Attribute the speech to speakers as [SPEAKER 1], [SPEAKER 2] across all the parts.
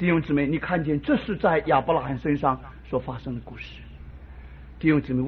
[SPEAKER 1] 弟兄姊妹，你看见这是在亚伯拉罕身上所发生的故事。弟兄姊妹，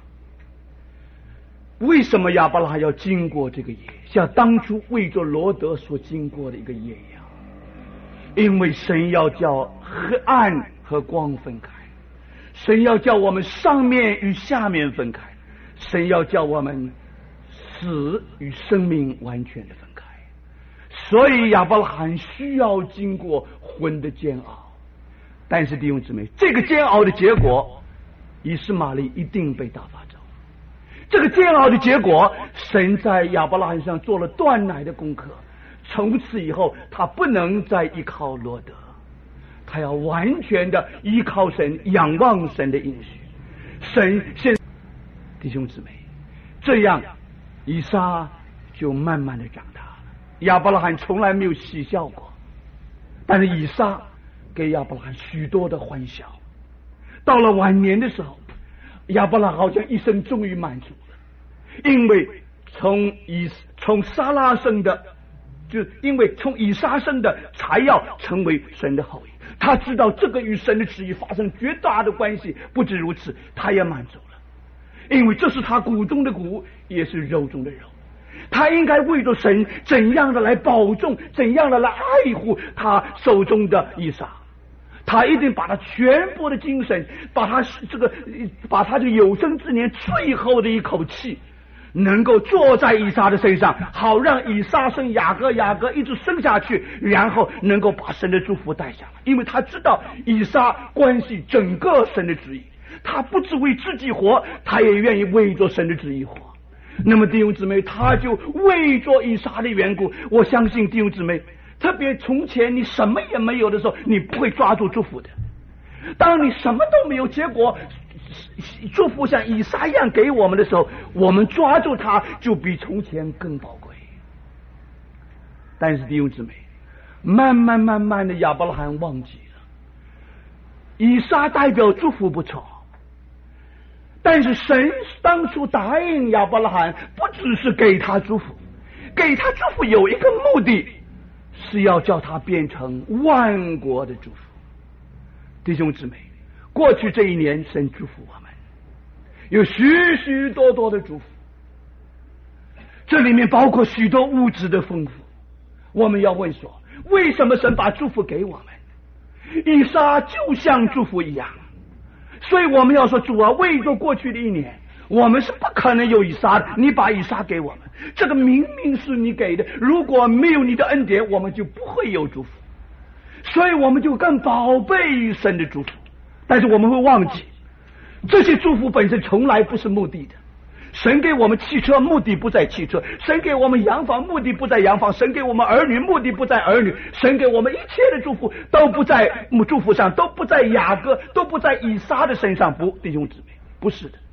[SPEAKER 1] 为什么亚伯拉罕要经过这个野，像当初为着罗德所经过的一个野一样？因为神要叫黑暗和光分开，神要叫我们上面与下面分开，神要叫我们死与生命完全的分开。所以亚伯拉罕需要经过魂的煎熬。但是弟兄姊妹，这个煎熬的结果，以实玛利一定被打发走。这个煎熬的结果，神在亚伯拉罕上做了断奶的功课。从此以后，他不能再依靠罗德，他要完全的依靠神，仰望神的应许。神现弟兄姊妹，这样以撒就慢慢的长大了。亚伯拉罕从来没有喜笑过，但是以撒给亚伯拉罕许多的欢笑。到了晚年的时候，亚伯拉罕好像一生终于满足了，因为从撒拉生的，就因为从以撒生的才要成为神的后裔。他知道这个与神的旨意发生绝大的关系。不止如此，他也满足了，因为这是他骨中的骨，也是肉中的肉。他应该为着神怎样的来保重，怎样的来爱护他手中的以撒。他一定把他全部的精神，把他这个有生之年最后的一口气，能够坐在以撒的身上，好让以撒生雅各，雅各一直生下去，然后能够把神的祝福带下来。因为他知道以撒关系整个神的旨意，他不只为自己活，他也愿意为着神的旨意活。那么弟兄姊妹，他就为着以撒的缘故，我相信弟兄姊妹，特别从前你什么也没有的时候，你不会抓住祝福的。当你什么都没有，结果祝福像以撒一样给我们的时候，我们抓住它就比从前更宝贵。但是弟兄姊妹，慢慢的亚伯拉罕忘记了，以撒代表祝福不错，但是神当初答应亚伯拉罕不只是给他祝福，给他祝福有一个目的，是要叫他变成万国的祝福。弟兄姊妹，过去这一年神祝福我们，有许许多多的祝福，这里面包括许多物质的丰富。我们要问说，为什么神把祝福给我们？以撒就像祝福一样，所以我们要说，主啊，为着过去的一年，我们是不可能有以撒的，你把以撒给我们，这个明明是你给的，如果没有你的恩典，我们就不会有祝福，所以我们就更宝贝神的祝福。但是我们会忘记，这些祝福本身从来不是目的的。神给我们汽车，目的不在汽车；神给我们洋房，目的不在洋房；神给我们儿女，目的不在儿女；神给我们一切的祝福都不在祝福上，都不在雅各，都不在以撒的身上。不，弟兄姊妹，不是的。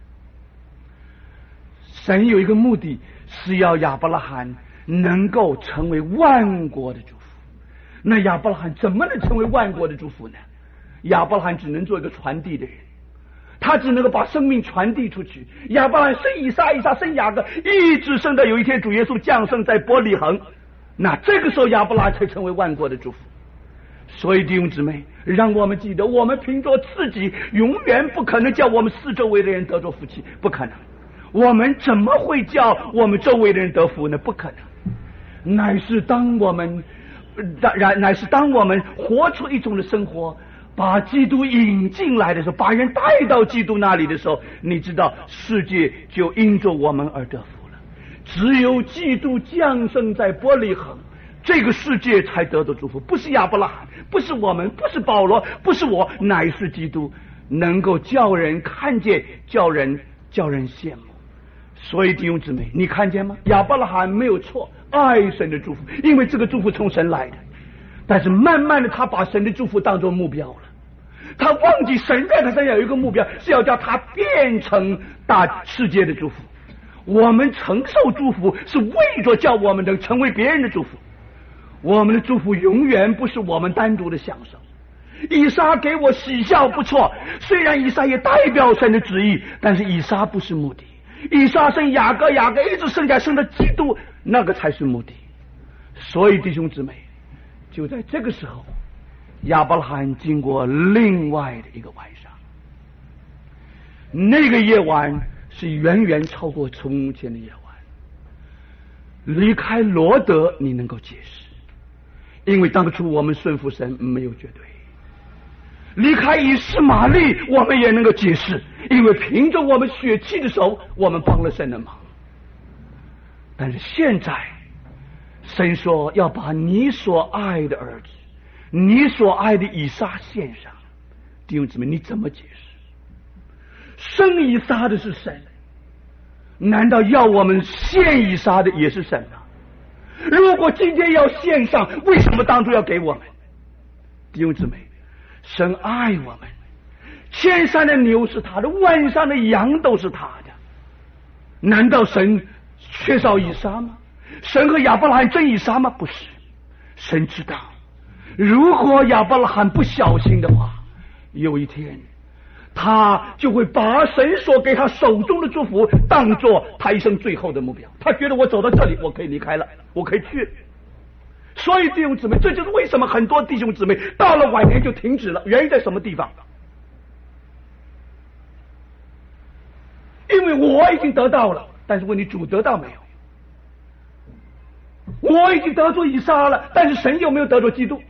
[SPEAKER 1] 神有一个目的，是要亚伯拉罕能够成为万国的祝福。那亚伯拉罕怎么能成为万国的祝福呢？亚伯拉罕只能做一个传递的人，他只能够把生命传递出去。亚伯拉罕生以撒，以撒生雅各，一直生到有一天主耶稣降生在伯利恒，那这个时候亚伯拉罕才成为万国的祝福。所以弟兄姊妹，让我们记得，我们凭着自己永远不可能叫我们四周围的人得着福气，不可能。我们怎么会叫我们周围的人得福呢？不可能。乃是当我们活出一种的生活，把基督引进来的时候，把人带到基督那里的时候，你知道世界就因着我们而得福了。只有基督降生在伯利恒，这个世界才得到祝福，不是亚伯拉罕，不是我们，不是保罗，不是我，乃是基督，能够叫人看见，叫人羡慕。所以弟兄姊妹，你看见吗？亚伯拉罕没有错，爱神的祝福，因为这个祝福从神来的。但是慢慢的，他把神的祝福当作目标了，他忘记神在他身上有一个目标，是要叫他变成大世界的祝福。我们承受祝福是为着叫我们能成为别人的祝福。我们的祝福永远不是我们单独的享受。以撒给我喜笑不错，虽然以撒也代表神的旨意，但是以撒不是目的。以撒生雅各，雅各一直生下生的基督，那个才是目的。所以弟兄姊妹，就在这个时候， 亚伯拉罕经过另外的一个晚上，那个夜晚是远远超过从前的夜晚。离开罗德你能够解释，因为当初我们顺服神没有绝对。离开以斯玛利我们也能够解释，因为凭着我们血气的手我们帮了神的忙。但是现在神说要把你所爱的儿子，你所爱的以撒献上，弟兄姊妹你怎么解释？生以撒的是神，难道要我们献以撒的也是神吗？如果今天要献上，为什么当初要给我们？弟兄姊妹，神爱我们，千山的牛是他的，万山的羊都是他的，难道神缺少以撒吗？神和亚伯拉罕争以撒吗？不是，神知道如果亚伯拉罕不小心的话，有一天他就会把神所给他手中的祝福当作他一生最后的目标。他觉得我走到这里我可以离开了，我可以去了。所以弟兄姊妹，这就是为什么很多弟兄姊妹到了晚年就停止了。原因在什么地方？因为我已经得到了，但是问你主得到没有？我已经得着以撒了，但是神有没有得着基督？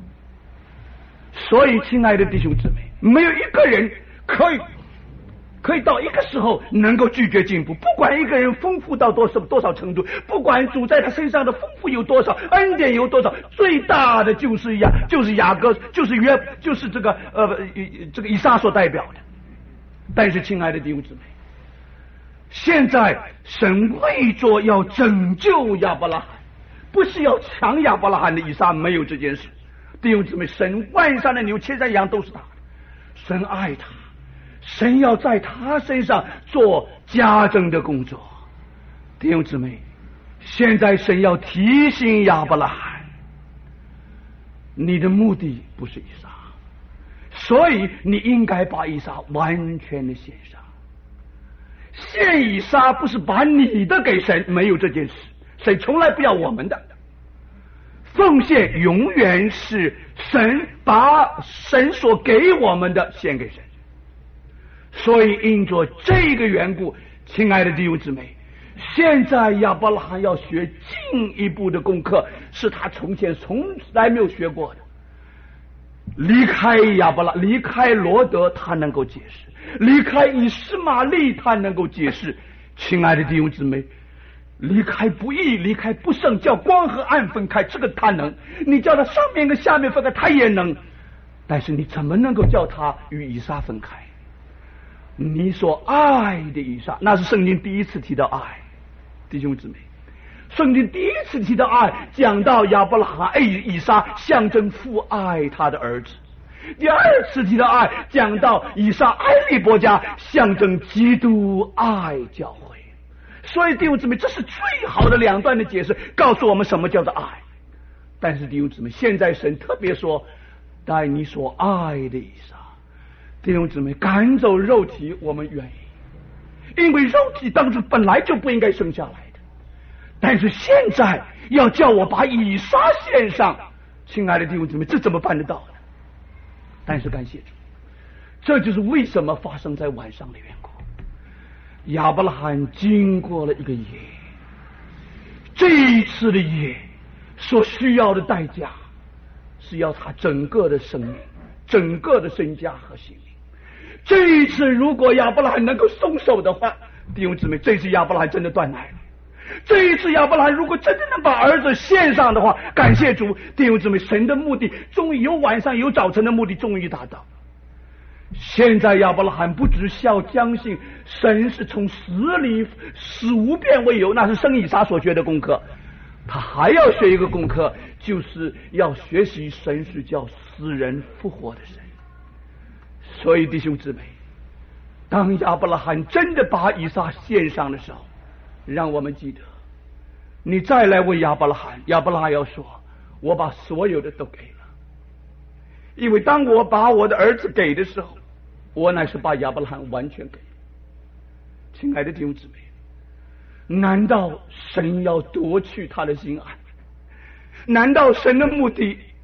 [SPEAKER 1] 所以亲爱的弟兄姊妹，没有一个人可以到一个时候能够拒绝进步。不管一个人丰富到多少程度，不管主在他身上的丰富有多少，恩典有多少，最大的就是雅各，就是这个以撒所代表的。但是亲爱的弟兄姊妹，现在神为着要拯救亚伯拉罕，不是要抢亚伯拉罕的以撒，没有这件事。弟兄姊妹，神万山的牛千山羊都是他的，神爱他，神要在他身上做加增的工作。弟兄姊妹，现在神要提醒亚伯拉罕，你的目的不是以撒，所以你应该把以撒完全的献上。献以撒不是把你的给神，没有这件事，神从来不要我们的。奉献永远是神把神所给我们的献给神。所以因着这个缘故，亲爱的弟兄姊妹，现在亚伯拉罕要学进一步的功课，是他从前从来没有学过的。离开离开罗德他能够解释，离开以斯玛利他能够解释。亲爱的弟兄姊妹，离开不义，离开不圣，叫光和暗分开，这个他能。你叫他上面跟下面分开，他也能。但是你怎么能够叫他与以撒分开？你所爱的以撒，那是圣经第一次提到爱。弟兄姊妹，圣经第一次提到爱，讲到亚伯拉罕爱以撒，象征父爱他的儿子。第二次提到爱，讲到以撒爱利伯家，象征基督爱教会。所以弟兄姊妹，这是最好的两段的解释，告诉我们什么叫做爱。但是弟兄姊妹，现在神特别说，待你所爱的以撒。弟兄姊妹，赶走肉体我们愿意，因为肉体当初本来就不应该生下来的。但是现在要叫我把以撒献上，亲爱的弟兄姊妹，这怎么办得到呢？但是感谢主，这就是为什么发生在晚上的缘故。亚伯拉罕经过了一个夜，这一次的夜所需要的代价是要他整个的生命，整个的身家和性命。这一次如果亚伯拉罕能够松手的话，弟兄姊妹，这次亚伯拉罕真的断奶了。这一次亚伯拉罕如果真的能把儿子献上的话，感谢主，弟兄姊妹，神的目的终于有晚上有早晨的目的终于达到。现在亚伯拉罕不只需相信神是从死里死无变为有，那是生以撒所学的功课，他还要学一个功课，就是要学习神是叫死人复活的神。所以弟兄姊妹，当亚伯拉罕真的把以撒献上的时候，让我们记得，你再来问亚伯拉罕，亚伯拉罕要说，我把所有的都给了。因为当我把我的儿子给的时候，我乃是把亚伯拉罕完全给了。亲爱的弟兄姊妹，难道神要夺去他的心爱？难道神的目的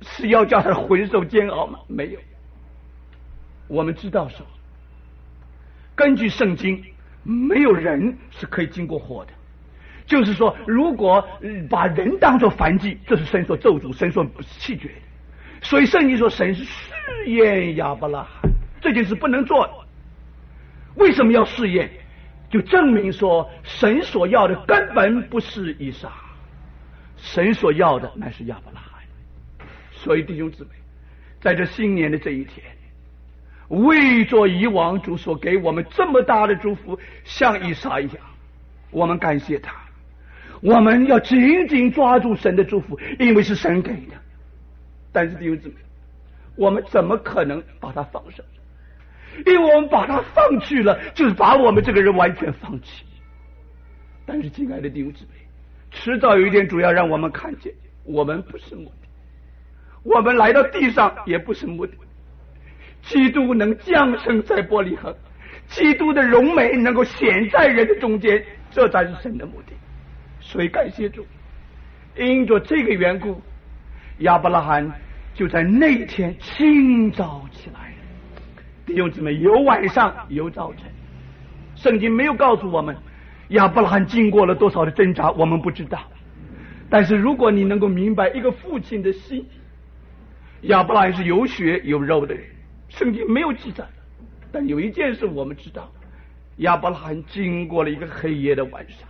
[SPEAKER 1] 是要叫他浑受煎熬吗？没有。我们知道说，根据圣经，没有人是可以经过火的。就是说，如果把人当作燔祭，这是神所咒诅、神所弃绝的。所以圣经说，神是试验亚伯拉罕，这件事不能做的。为什么要试验？就证明说，神所要的根本不是以撒，神所要的乃是亚伯拉罕。所以弟兄姊妹，在这新年的这一天，为着以往主所给我们这么大的祝福，像以撒一样，我们感谢他。我们要紧紧抓住神的祝福，因为是神给的。但是弟兄姊妹，我们怎么可能把它放手？因为我们把它放弃了，就是把我们这个人完全放弃。但是亲爱的弟兄姊妹，迟早有一天主要让我们看见，我们不是目的，我们来到地上也不是目的。基督能降生在伯利恒，基督的荣美能够显在人的中间，这才是神的目的。所以感谢主，因着这个缘故，亚伯拉罕就在那一天清早起来了。弟兄姊妹，有晚上有早晨，圣经没有告诉我们亚伯拉罕经过了多少的挣扎，我们不知道。但是如果你能够明白一个父亲的心，亚伯拉罕是有血有肉的人，圣经没有记载，但有一件事我们知道，亚伯拉罕经过了一个黑夜的晚上，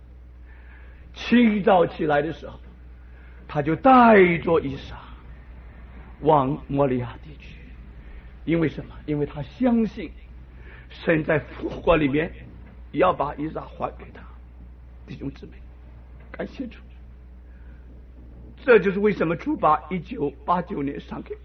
[SPEAKER 1] 清早起来的时候，他就带着以撒往摩利亚地区。因为什么？因为他相信神在复活里面要把以撒还给他。弟兄姊妹，感谢主，这就是为什么主把1989年赏给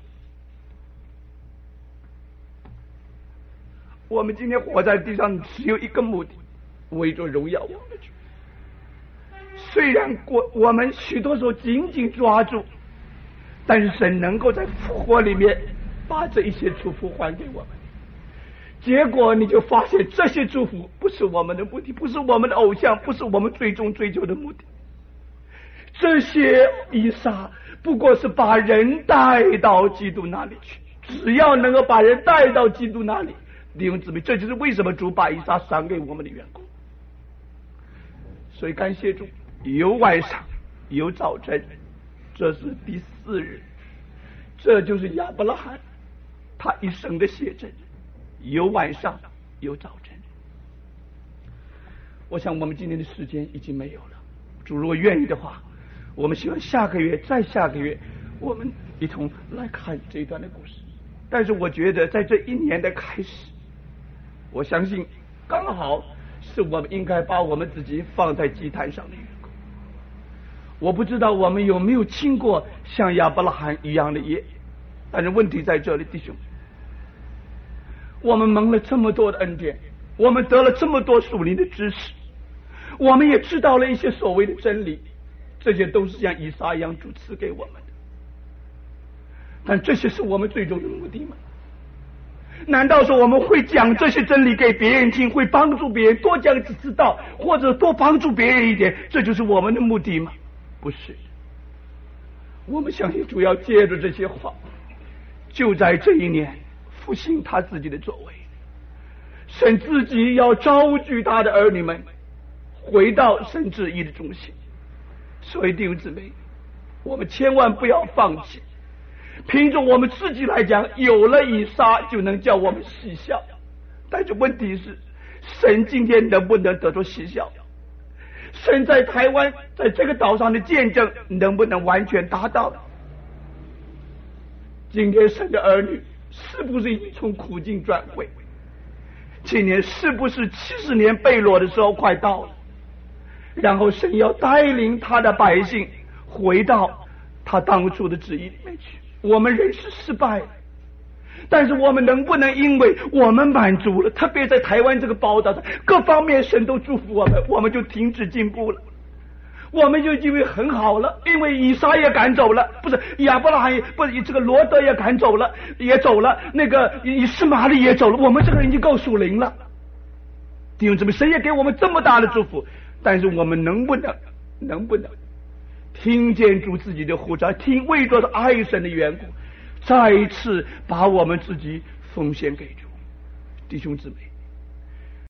[SPEAKER 1] 我们。今天活在地上只有一个目的，为着荣耀我们的主。虽然我们许多时候紧紧抓住，但是神能够在复活里面把这一些祝福还给我们。结果你就发现，这些祝福不是我们的目的，不是我们的偶像，不是我们最终追求的目的。这些以撒不过是把人带到基督那里去，只要能够把人带到基督那里，弟兄姊妹，这就是为什么主把以撒赏给我们的缘故。所以感谢主，有晚上有早晨，这是第4日，这就是亚伯拉罕他一生的写真，有晚上有早晨。我想我们今天的时间已经没有了，主如果愿意的话，我们希望下个月再下个月我们一同来看这一段的故事。但是我觉得在这一年的开始，我相信刚好是我们应该把我们自己放在祭坛上的缘故。我不知道我们有没有经过像亚伯拉罕一样的夜，但是问题在这里，弟兄，我们蒙了这么多的恩典，我们得了这么多属灵的知识，我们也知道了一些所谓的真理，这些都是像以撒一样主赐给我们的。但这些是我们最终的目的吗？难道说我们会讲这些真理给别人听，会帮助别人多讲几次道，或者多帮助别人一点，这就是我们的目的吗？不是。我们相信主要借着这些话，就在这一年复兴他自己的作为，神自己要招聚他的儿女们回到神旨意的中心。所以弟兄姊妹，我们千万不要放弃。凭着我们自己来讲，有了以撒就能叫我们喜笑，但是问题是，神今天能不能得着喜笑？神在台湾在这个岛上的见证能不能完全达到？今天神的儿女是不是已经从苦境转回？今年是不是70年被掳的时候快到了？然后神要带领他的百姓回到他当初的旨意里面去。我们人是失败的，但是我们能不能因为我们满足了，特别在台湾这个宝岛上各方面神都祝福我们，我们就停止进步了？我们就因为很好了，因为以撒也赶走了，不是亚伯拉罕，不是这个罗德也赶走了，也走了，那个以斯玛利也走了，我们这个人已经够属灵了。弟兄姊妹，神也给我们这么大的祝福，但是我们能不能听见主自己的呼召，为着爱神的缘故，再一次把我们自己奉献给主。弟兄姊妹，